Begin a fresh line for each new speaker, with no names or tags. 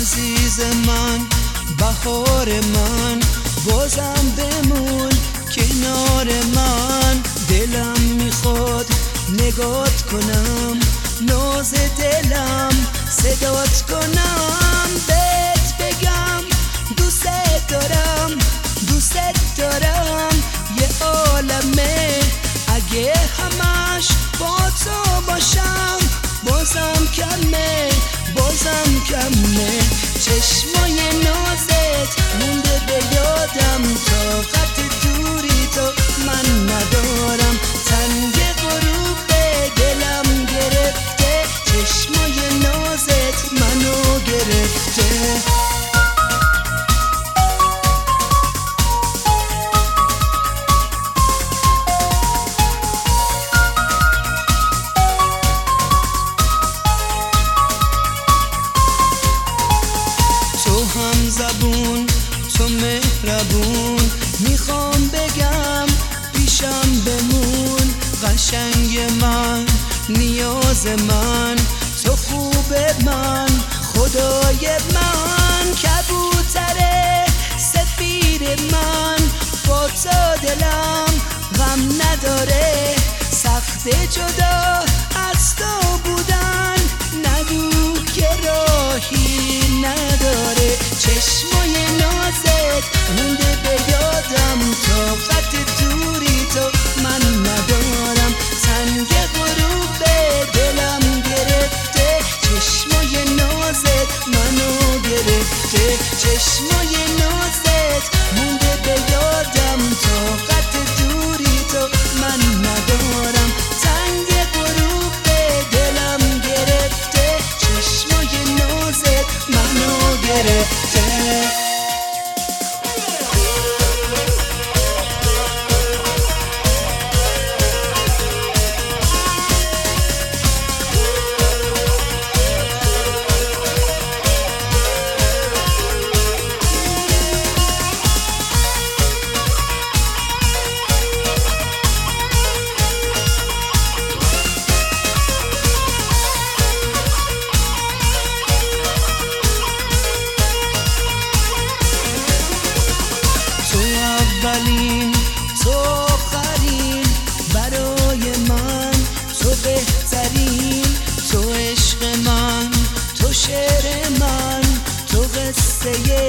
عزیز من، بهار من، بازم بمون کنار من. دلم میخواد نگات کنم، ناز دلم صدات کنم، بهت بگم دوست دارم، دوست دارم. یه عالمه اگه همش با تو باشم، بازم کمه، بازم کمه. چشمای نازت مونده به یادم، طاقت دوری تو من ندارم. تنگ غروب دلم گرفته، چشمای نازت منو گرفته. زبون تو مهربون، میخوام بگم پیشم بمون. قشنگ من، نیاز من، تو خوب من، خدای من. کبوتر سفید من، با تو دلم غم نداره. سخت جدا از تو بودن، نگو که راهی نداره. چشمای نازت مونده به یادم، طاقت دوری تو من ندارم. تنگ غروب دلم گرفته، چشمای نازت منو گرفته. چشمای نازت مونده به یادم، طاقت دوری تو من ندارم. تنگ غروب دلم گرفته، چشمای نازت منو گرفته. اولین تو آخرین، برای من تو بهترین. تو عشق من، تو شعر من، تو قصه